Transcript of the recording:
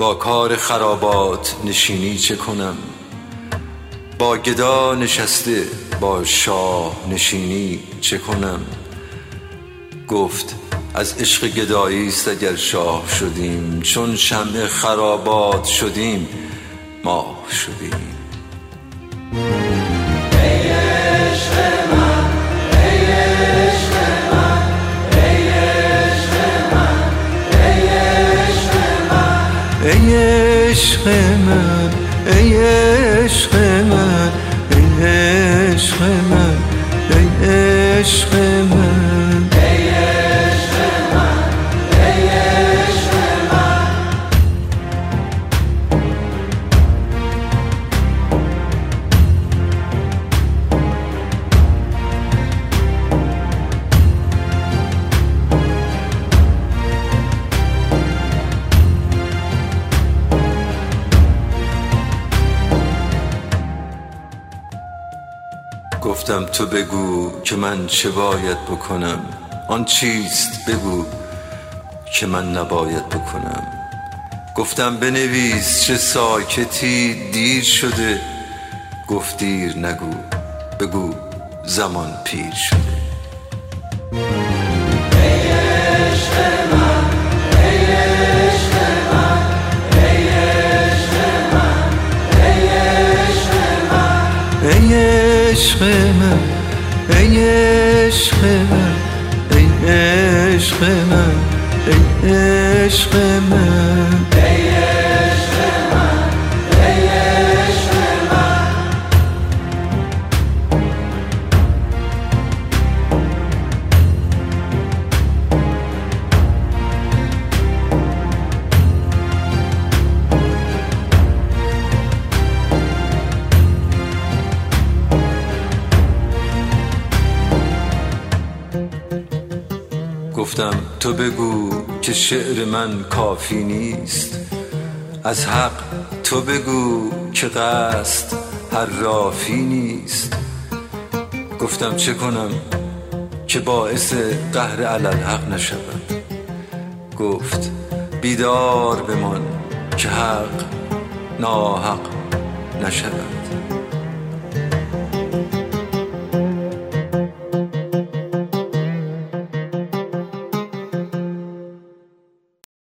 با کار خرابات نشینی چه کنم؟ با گدا نشسته با شاه نشینی چه کنم؟ گفت از عشق گدایی است اگر شاه شدیم، چون شمع خرابات شدیم ماه شدیم. ای عشق من، ای عشق من، ای عشق من، ای عشق من، ای عشق من، ای عشق من، ای عشق من، ای عشق من، ای عشق من، ای عشق من. گفتم تو بگو که من چه باید بکنم، آن چیست بگو که من نباید بکنم. گفتم بنویس چه ساکتی دیر شده، گفت دیر نگو بگو زمان پیر شده. ای عشق من، ای عشق من، ای عشق من، ای عشق من، ای عشق من، ای عشق من، ای عشق من، ای عشق من، ای عشق من، ای عشق من. گفتم تو بگو که شعر من کافی نیست، از حق تو بگو که قصد حرافی نیست. گفتم چه کنم که باعث قهر علی الحق نشود، گفت بیدار بمان که حق ناحق نشود.